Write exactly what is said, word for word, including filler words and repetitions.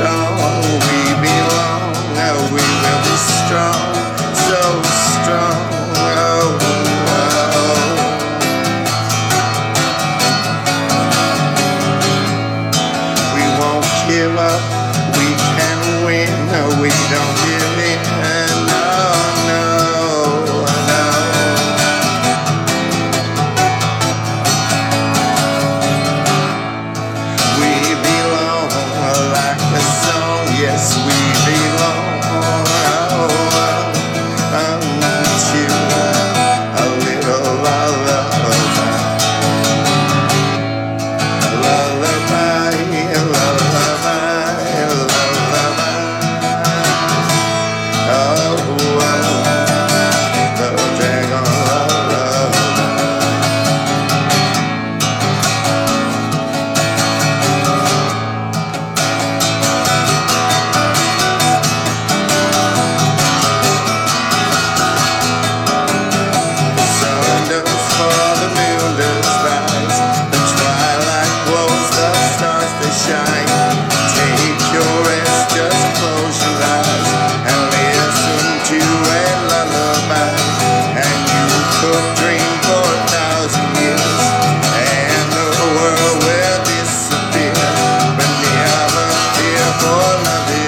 strong. We belong, oh, we will be strong, so strong. Oh, oh. We won't give up, we can win, we don't give in. No, no, no. We belong like a song, yes, we belong. Oh, oh, unto a little lullaby, lullaby, lullaby, lullaby. Oh, oh, the dragon lullaby. Sun does fall, the moon does rise, the twilight glows, the stars they shine. Take your rest, just close your eyes and listen to a lullaby, and you could dream for a thousand years, and the world will disappear, but never fear, for love